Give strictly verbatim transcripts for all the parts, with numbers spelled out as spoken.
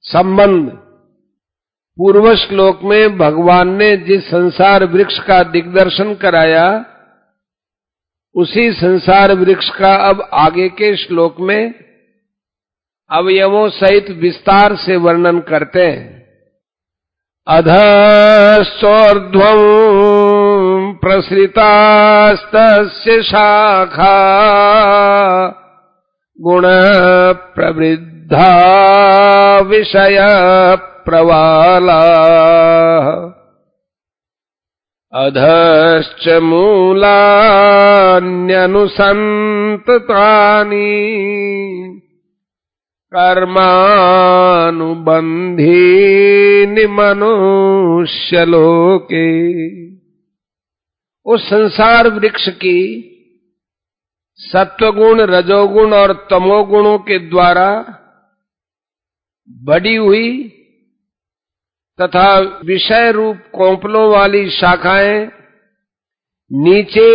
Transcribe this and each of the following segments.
संबंध। पूर्व श्लोक में भगवान ने जिस संसार वृक्ष का दिग्दर्शन कराया, उसी संसार वृक्ष का अब आगे के श्लोक में अवयवों सहित विस्तार से वर्णन करते हैं। अधश्चोर्ध्वं प्रसृतास्तस्य शाखा गुण प्रवृद्धा विषय प्रवाला अधश्च मूलान्यनुसन्ततानि कर्मानुबन्धीनि मनुष्यलोके। उस संसार वृक्ष की सत्वगुण, रजोगुण और तमोगुणों के द्वारा बढ़ी हुई तथा विषय रूप कोंपलों वाली शाखाएं नीचे,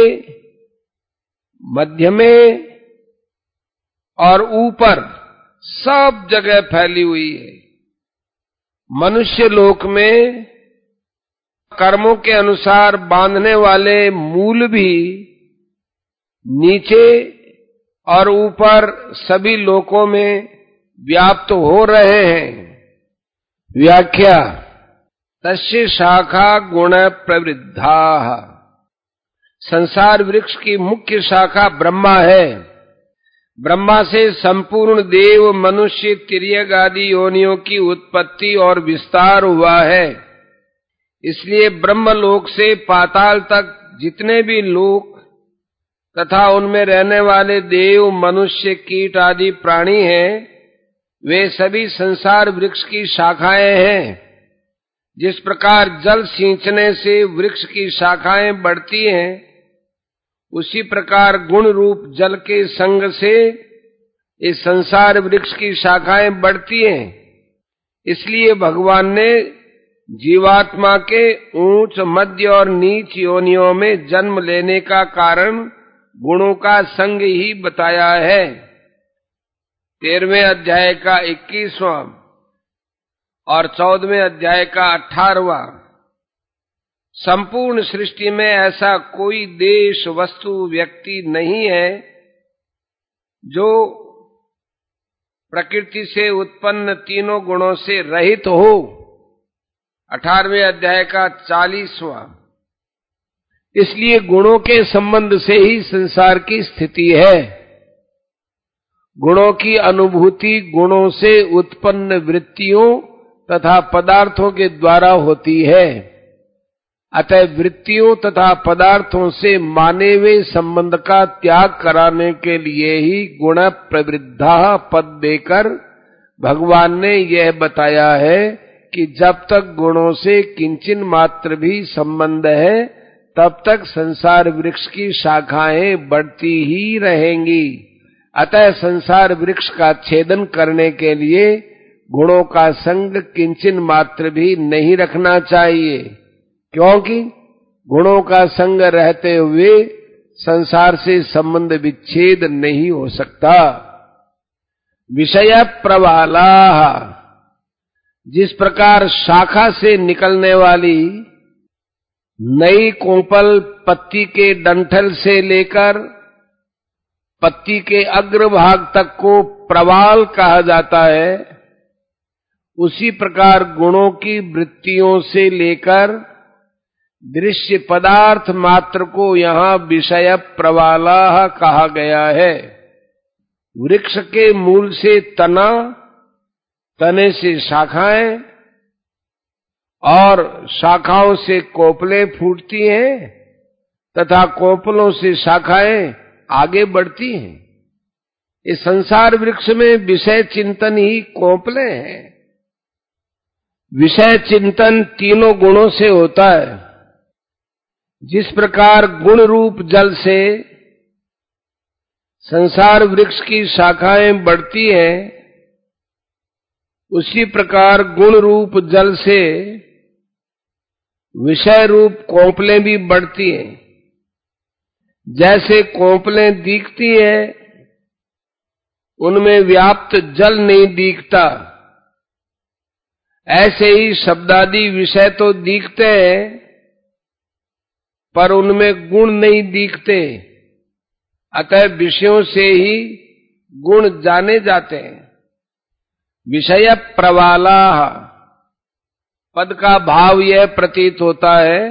मध्य में और ऊपर सब जगह फैली हुई है। मनुष्य लोक में कर्मों के अनुसार बांधने वाले मूल भी नीचे और ऊपर सभी लोकों में व्याप्त हो रहे हैं। व्याख्या। तस्य शाखा गुण प्रवृद्धा। संसार वृक्ष की मुख्य शाखा ब्रह्मा है। ब्रह्मा से संपूर्ण देव, मनुष्य, तिर्यक आदि योनियों की उत्पत्ति और विस्तार हुआ है। इसलिए ब्रह्मलोक से पाताल तक जितने भी लोक तथा उनमें रहने वाले देव, मनुष्य, कीट आदि प्राणी हैं, वे सभी संसार वृक्ष की शाखाएं हैं। जिस प्रकार जल सींचने से वृक्ष की शाखाएं बढ़ती हैं, उसी प्रकार गुण रूप जल के संग से इस संसार वृक्ष की शाखाएं बढ़ती हैं। इसलिए भगवान ने जीवात्मा के ऊंच, मध्य और नीच योनियों में जन्म लेने का कारण गुणों का संग ही बताया है। तेरहवें अध्याय का इक्कीसवां और चौदहवें अध्याय का अठारहवां। संपूर्ण सृष्टि में ऐसा कोई देश, वस्तु, व्यक्ति नहीं है जो प्रकृति से उत्पन्न तीनों गुणों से रहित हो। अठारहवें अध्याय का चालीसवां। इसलिए गुणों के संबंध से ही संसार की स्थिति है। गुणों की अनुभूति गुणों से उत्पन्न वृत्तियों तथा पदार्थों के द्वारा होती है। अतः वृत्तियों तथा पदार्थों से माने हुए संबंध का त्याग कराने के लिए ही गुण प्रवृद्धा पद देकर भगवान ने यह बताया है कि जब तक गुणों से किंचिन मात्र भी संबंध है, तब तक संसार वृक्ष की शाखाएं बढ़ती ही रहेंगी। अतः संसार वृक्ष का छेदन करने के लिए गुणों का संग किंचिन मात्र भी नहीं रखना चाहिए, क्योंकि गुणों का संग रहते हुए संसार से संबंध विच्छेद नहीं हो सकता। विषय प्रवाला। जिस प्रकार शाखा से निकलने वाली नई कोंपल पत्ती के डंठल से लेकर पत्ती के अग्रभाग तक को प्रवाल कहा जाता है, उसी प्रकार गुणों की वृत्तियों से लेकर दृश्य पदार्थ मात्र को यहाँ विषय प्रवाला कहा गया है। वृक्ष के मूल से तना, तने से शाखाएं और शाखाओं से कोपलें फूटती हैं तथा कोपलों से शाखाएं आगे बढ़ती हैं। इस संसार वृक्ष में विषय चिंतन ही कोपले हैं। विषय चिंतन तीनों गुणों से होता है। जिस प्रकार गुण रूप जल से संसार वृक्ष की शाखाएं बढ़ती हैं, उसी प्रकार गुण रूप जल से विषय रूप कोंपलें भी बढ़ती हैं। जैसे कोंपलें दिखती हैं, उनमें व्याप्त जल नहीं दिखता, ऐसे ही शब्दादि विषय तो दिखते हैं, पर उनमें गुण नहीं दिखते। अतः विषयों से ही गुण जाने जाते हैं। विषय प्रवाला, पद का भाव यह प्रतीत होता है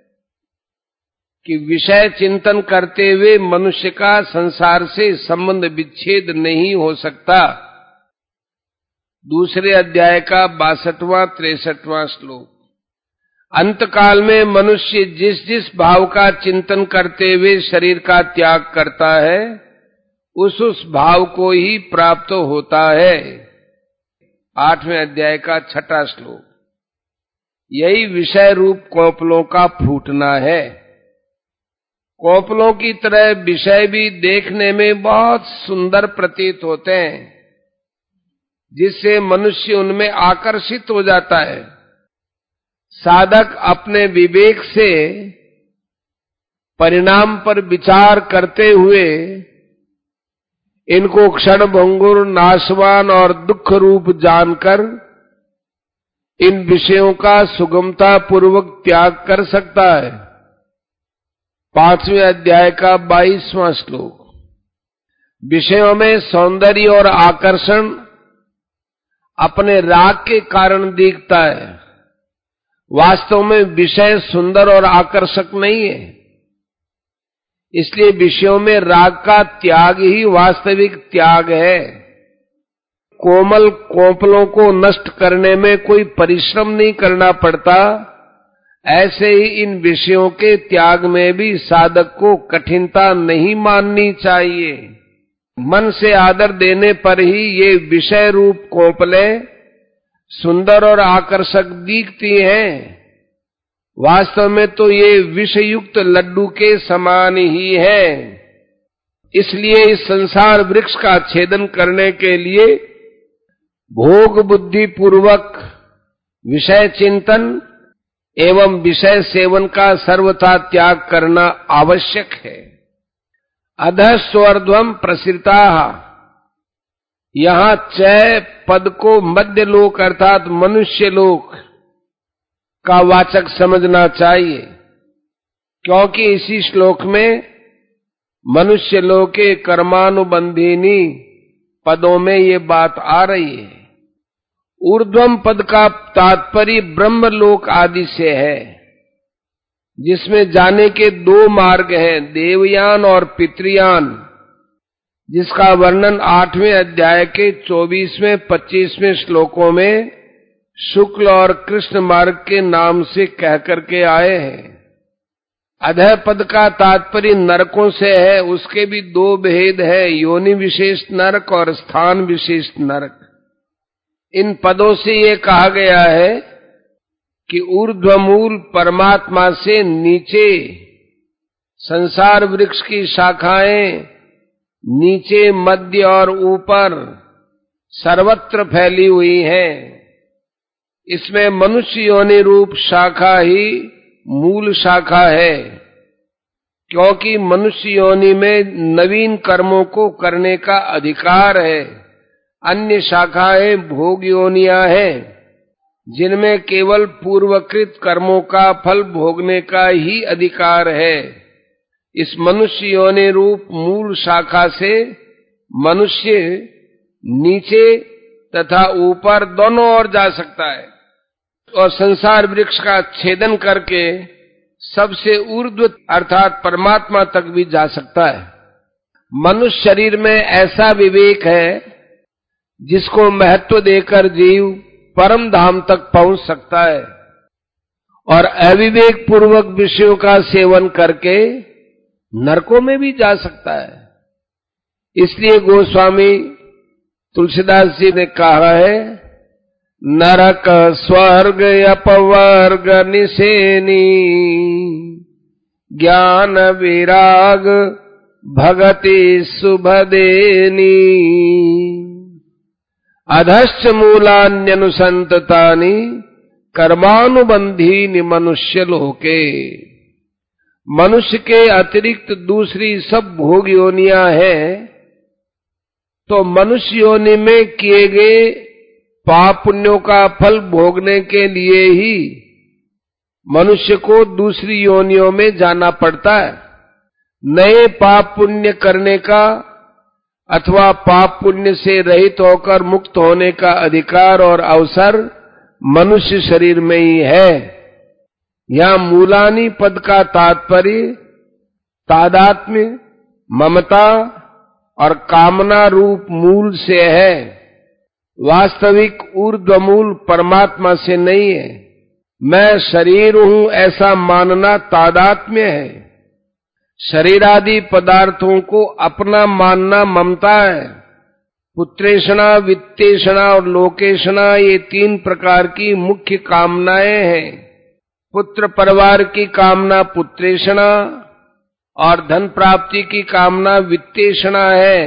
कि विषय चिंतन करते हुए मनुष्य का संसार से संबंध विच्छेद नहीं हो सकता। दूसरे अध्याय का बासठवां तिरसठवां श्लोक। अंतकाल में मनुष्य जिस जिस भाव का चिंतन करते हुए शरीर का त्याग करता है, उस उस भाव को ही प्राप्त होता है। आठवें अध्याय का छठा श्लोक। यही विषय रूप कोपलों का फूटना है। कोपलों की तरह विषय भी देखने में बहुत सुंदर प्रतीत होते हैं, जिससे मनुष्य उनमें आकर्षित हो जाता है। साधक अपने विवेक से परिणाम पर विचार करते हुए इनको क्षणभंगुर, नाशवान और दुख रूप जानकर इन विषयों का सुगमता पूर्वक त्याग कर सकता है। पांचवें अध्याय का बाईसवां श्लोक। विषयों में सौंदर्य और आकर्षण अपने राग के कारण दिखता है। वास्तव में विषय सुंदर और आकर्षक नहीं है। इसलिए विषयों में राग का त्याग ही वास्तविक त्याग है। कोमल कोपलों को नष्ट करने में कोई परिश्रम नहीं करना पड़ता। ऐसे ही इन विषयों के त्याग में भी साधक को कठिनता नहीं माननी चाहिए। मन से आदर देने पर ही ये विषय रूप कोपलें सुंदर और आकर्षक दिखती हैं। वास्तव में तो ये विषयुक्त लड्डू के समान ही है। इसलिए इस संसार वृक्ष का छेदन करने के लिए भोग बुद्धि पूर्वक विषय चिंतन एवं विषय सेवन का सर्वथा त्याग करना आवश्यक है। अधः स्वर्ध्वम प्रसृता, यहां चय पद को मध्य लोक अर्थात मनुष्य लोक का वाचक समझना चाहिए, क्योंकि इसी श्लोक में मनुष्य लोक के कर्मानुबंधिनी पदों में ये बात आ रही है। ऊर्ध्वम पद का तात्पर्य ब्रह्मलोक आदि से है, जिसमें जाने के दो मार्ग हैं, देवयान और पितृयान, जिसका वर्णन आठवें अध्याय के चौबीसवें पच्चीसवें श्लोकों में शुक्ल और कृष्ण मार्ग के नाम से कह करके आए हैं। अधः पद का तात्पर्य नरकों से है। उसके भी दो भेद है, योनि विशेष नरक और स्थान विशेष नरक। इन पदों से ये कहा गया है कि ऊर्ध्वमूल परमात्मा से नीचे संसार वृक्ष की शाखाएं नीचे, मध्य और ऊपर सर्वत्र फैली हुई हैं। इसमें मनुष्य योनि रूप शाखा ही मूल शाखा है, क्योंकि मनुष्य योनि में नवीन कर्मों को करने का अधिकार है। अन्य शाखाएं भोग योनियां हैं, जिनमें केवल पूर्वकृत कर्मों का फल भोगने का ही अधिकार है। इस मनुष्य योनि रूप मूल शाखा से मनुष्य नीचे तथा ऊपर दोनों ओर जा सकता है और संसार वृक्ष का छेदन करके सबसे ऊर्ध्व अर्थात परमात्मा तक भी जा सकता है। मनुष्य शरीर में ऐसा विवेक है जिसको महत्व देकर जीव परम धाम तक पहुंच सकता है और अविवेक पूर्वक विषयों का सेवन करके नरकों में भी जा सकता है। इसलिए गोस्वामी तुलसीदास जी ने कहा है, नरक स्वर्ग अपवर्ग निसेनी, ज्ञान विराग भगति शुभदेनी, अधश्च मूलान्यनुसंततानि कर्मानुबंधीनि मनुष्य लोके। मनुष्य के अतिरिक्त दूसरी सब भोग योनियां हैं, तो मनुष्य योनि में किए गए पाप पुण्यों का फल भोगने के लिए ही मनुष्य को दूसरी योनियों में जाना पड़ता है। नए पाप पुण्य करने का अथवा पाप पुण्य से रहित होकर मुक्त होने का अधिकार और अवसर मनुष्य शरीर में ही है। यहां मूलानी पद का तात्पर्य तादात्म्य, ममता और कामना रूप मूल से है, वास्तविक ऊर्ध्व मूल परमात्मा से नहीं है। मैं शरीर हूं ऐसा मानना तादात्म्य है। शरीर आदि पदार्थों को अपना मानना ममता है। पुत्रेषणा, वित्तेषणा और लोकेषणा ये तीन प्रकार की मुख्य कामनाएं हैं। पुत्र परिवार की कामना पुत्रेषणा और धन प्राप्ति की कामना वित्तेषणा है।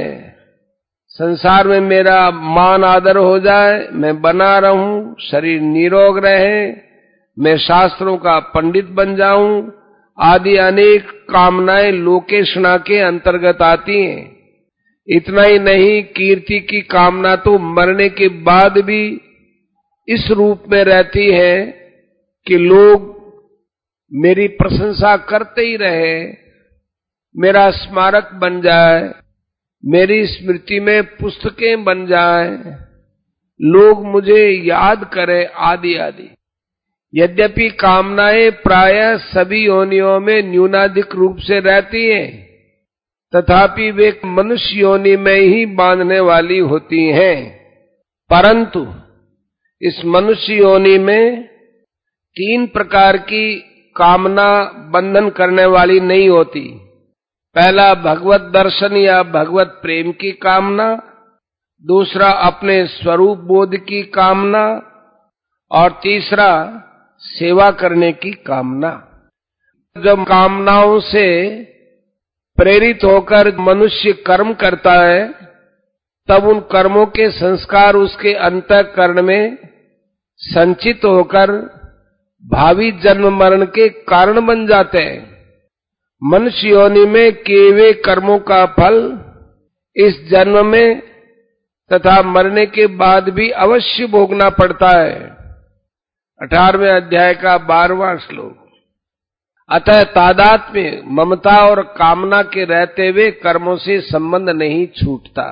संसार में मेरा मान आदर हो जाए, मैं बना रहूं, शरीर निरोग रहे, मैं शास्त्रों का पंडित बन जाऊं, आदि अनेक कामनाएं लोकेषणा के अंतर्गत आती हैं। इतना ही नहीं, कीर्ति की कामना तो मरने के बाद भी इस रूप में रहती है कि लोग मेरी प्रशंसा करते ही रहे, मेरा स्मारक बन जाए, मेरी स्मृति में पुस्तकें बन जाए, लोग मुझे याद करें, आदि आदि। यद्यपि कामनाएं प्रायः सभी योनियों में न्यूनाधिक रूप से रहती हैं, तथापि वे मनुष्य योनि में ही बांधने वाली होती हैं। परंतु इस मनुष्य योनि में तीन प्रकार की कामना बंधन करने वाली नहीं होती। पहला भगवत दर्शन या भगवत प्रेम की कामना, दूसरा अपने स्वरूप बोध की कामना और तीसरा सेवा करने की कामना। जब कामनाओं से प्रेरित होकर मनुष्य कर्म करता है, तब उन कर्मों के संस्कार उसके अंतःकरण में संचित होकर भावी जन्म मरण के कारण बन जाते हैं। मनुष्य योनि में किए हुए कर्मों का फल इस जन्म में तथा मरने के बाद भी अवश्य भोगना पड़ता है। अठारहवें अध्याय का बारहवां श्लोक। अतः तादात्म्य, ममता और कामना के रहते हुए कर्मों से संबंध नहीं छूटता।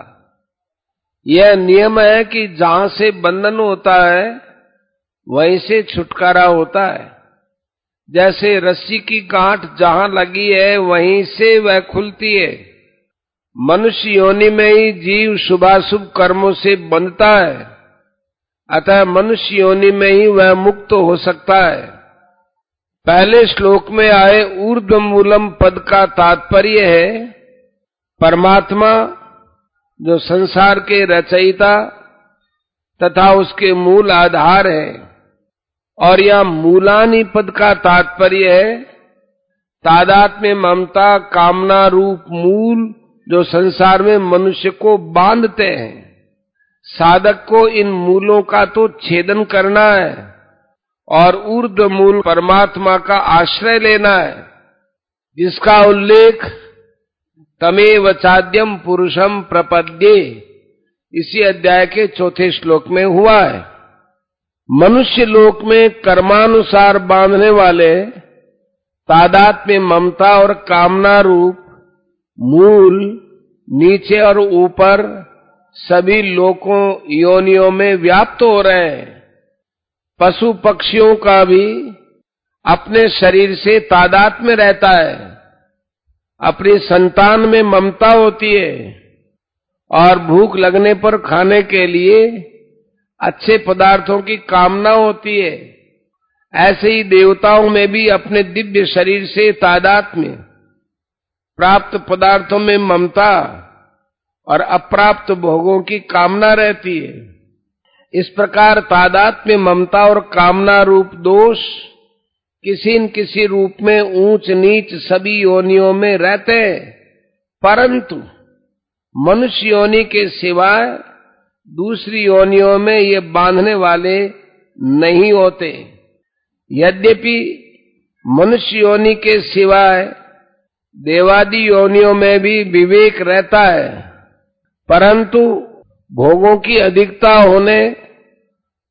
यह नियम है कि जहां से बंधन होता है वहीं से छुटकारा होता है। जैसे रस्सी की गांठ जहां लगी है वहीं से वह खुलती है। मनुष्य योनि में ही जीव शुभाशुभ कर्मों से बंधता है, अतः मनुष्य योनि में ही वह मुक्त हो सकता है। पहले श्लोक में आए ऊर्ध्व मूलम पद का तात्पर्य है परमात्मा, जो संसार के रचयिता तथा उसके मूल आधार है। और यह मूलानी पद का तात्पर्य है तादात्म्य, ममता, कामना रूप मूल जो संसार में मनुष्य को बांधते हैं। साधक को इन मूलों का तो छेदन करना है और ऊर्ध्व मूल परमात्मा का आश्रय लेना है, जिसका उल्लेख तमेव चाद्यम पुरुषम प्रपद्ये इसी अध्याय के चौथे श्लोक में हुआ है। मनुष्य लोक में कर्मानुसार बांधने वाले तादात्म्य, ममता और कामना रूप मूल नीचे और ऊपर सभी लोकों योनियों में व्याप्त हो रहे हैं। पशु पक्षियों का भी अपने शरीर से तादात्म्य रहता है, अपनी संतान में ममता होती है और भूख लगने पर खाने के लिए अच्छे पदार्थों की कामना होती है। ऐसे ही देवताओं में भी अपने दिव्य शरीर से तादात्म्य, प्राप्त पदार्थों में ममता और अप्राप्त भोगों की कामना रहती है। इस प्रकार तादात्म्य, ममता और कामना रूप दोष किसी न किसी रूप में ऊंच नीच सभी योनियों में रहते हैं, परंतु मनुष्य योनि के सिवाय दूसरी योनियों में ये बांधने वाले नहीं होते। यद्यपि मनुष्य योनि के सिवाय देवादि योनियों में भी विवेक रहता है, परंतु भोगों की अधिकता होने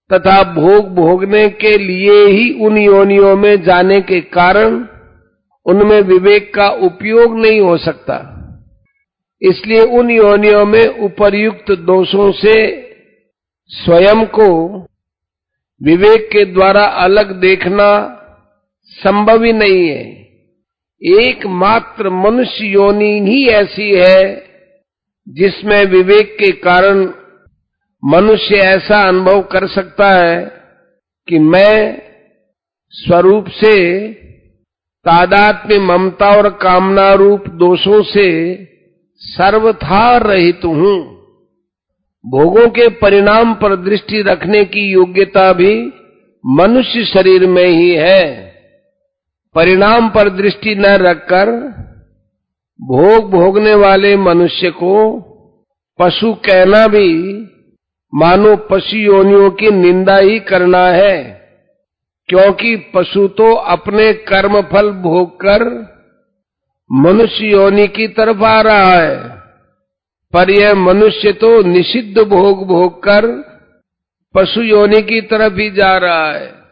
तथा भोग भोगने के लिए ही उन योनियों में जाने के कारण उनमें विवेक का उपयोग नहीं हो सकता। इसलिए उन योनियों में उपर्युक्त दोषों से स्वयं को विवेक के द्वारा अलग देखना संभव ही नहीं है। एकमात्र मनुष्य योनि ही ऐसी है जिसमें विवेक के कारण मनुष्य ऐसा अनुभव कर सकता है कि मैं स्वरूप से तादात्म्य, ममता और कामना रूप दोषों से सर्वथा रहित हूं। भोगों के परिणाम पर दृष्टि रखने की योग्यता भी मनुष्य शरीर में ही है। परिणाम पर दृष्टि न रखकर भोग भोगने वाले मनुष्य को पशु कहना भी मानो पशु योनियों की निंदा ही करना है, क्योंकि पशु तो अपने कर्म फल भोगकर मनुष्य योनि की तरफ आ रहा है, पर यह मनुष्य तो निषिद्ध भोग भोगकर पशु योनि की तरफ ही जा रहा है।